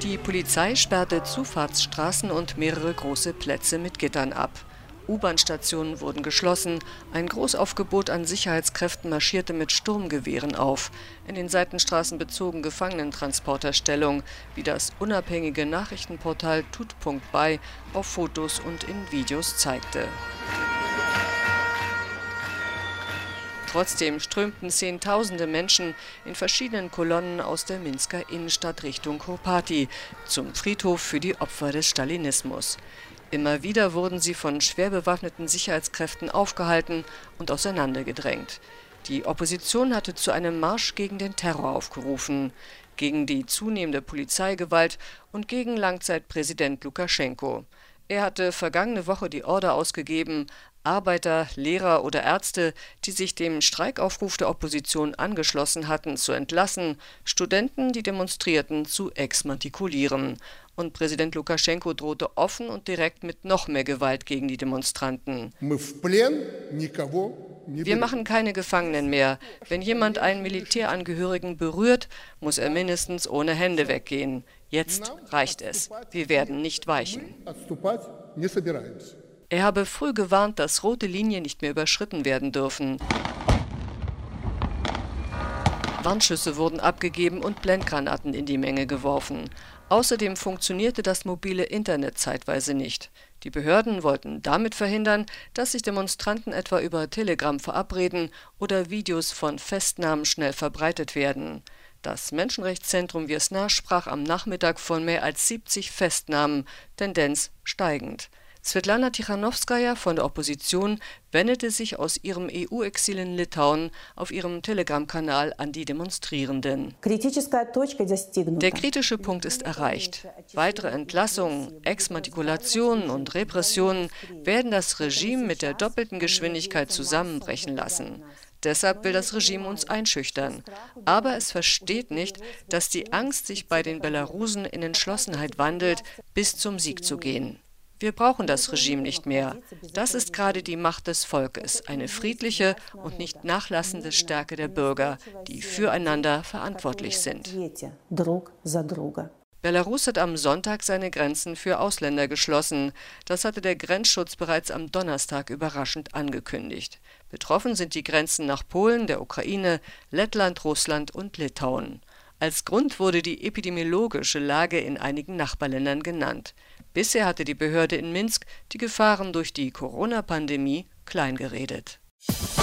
Die Polizei sperrte Zufahrtsstraßen und mehrere große Plätze mit Gittern ab. U-Bahn-Stationen wurden geschlossen, ein Großaufgebot an Sicherheitskräften marschierte mit Sturmgewehren auf. In den Seitenstraßen bezogen Gefangenentransporter Stellung, wie das unabhängige Nachrichtenportal Tut.by auf Fotos und in Videos zeigte. Trotzdem strömten Zehntausende Menschen in verschiedenen Kolonnen aus der Minsker Innenstadt Richtung Kuopati, zum Friedhof für die Opfer des Stalinismus. Immer wieder wurden sie von schwer bewaffneten Sicherheitskräften aufgehalten und auseinandergedrängt. Die Opposition hatte zu einem Marsch gegen den Terror aufgerufen, gegen die zunehmende Polizeigewalt und gegen Langzeitpräsident Lukaschenko. Er hatte vergangene Woche die Order ausgegeben, Arbeiter, Lehrer oder Ärzte, die sich dem Streikaufruf der Opposition angeschlossen hatten, zu entlassen, Studenten, die demonstrierten, zu exmatrikulieren. Und Präsident Lukaschenko drohte offen und direkt mit noch mehr Gewalt gegen die Demonstranten. Wir machen keine Gefangenen mehr. Wenn jemand einen Militärangehörigen berührt, muss er mindestens ohne Hände weggehen. Jetzt reicht es. Wir werden nicht weichen. Er habe früh gewarnt, dass rote Linien nicht mehr überschritten werden dürfen. Warnschüsse wurden abgegeben und Blendgranaten in die Menge geworfen. Außerdem funktionierte das mobile Internet zeitweise nicht. Die Behörden wollten damit verhindern, dass sich Demonstranten etwa über Telegram verabreden oder Videos von Festnahmen schnell verbreitet werden. Das Menschenrechtszentrum Wiesna sprach am Nachmittag von mehr als 70 Festnahmen, Tendenz steigend. Svetlana Tichanowskaja von der Opposition wendete sich aus ihrem EU-Exil in Litauen auf ihrem Telegram-Kanal an die Demonstrierenden. Der kritische Punkt ist erreicht. Weitere Entlassungen, Exmatrikulationen und Repressionen werden das Regime mit der doppelten Geschwindigkeit zusammenbrechen lassen. Deshalb will das Regime uns einschüchtern. Aber es versteht nicht, dass die Angst sich bei den Belarusen in Entschlossenheit wandelt, bis zum Sieg zu gehen. Wir brauchen das Regime nicht mehr. Das ist gerade die Macht des Volkes, eine friedliche und nicht nachlassende Stärke der Bürger, die füreinander verantwortlich sind. Belarus hat am Sonntag seine Grenzen für Ausländer geschlossen. Das hatte der Grenzschutz bereits am Donnerstag überraschend angekündigt. Betroffen sind die Grenzen nach Polen, der Ukraine, Lettland, Russland und Litauen. Als Grund wurde die epidemiologische Lage in einigen Nachbarländern genannt. Bisher hatte die Behörde in Minsk die Gefahren durch die Corona-Pandemie kleingeredet.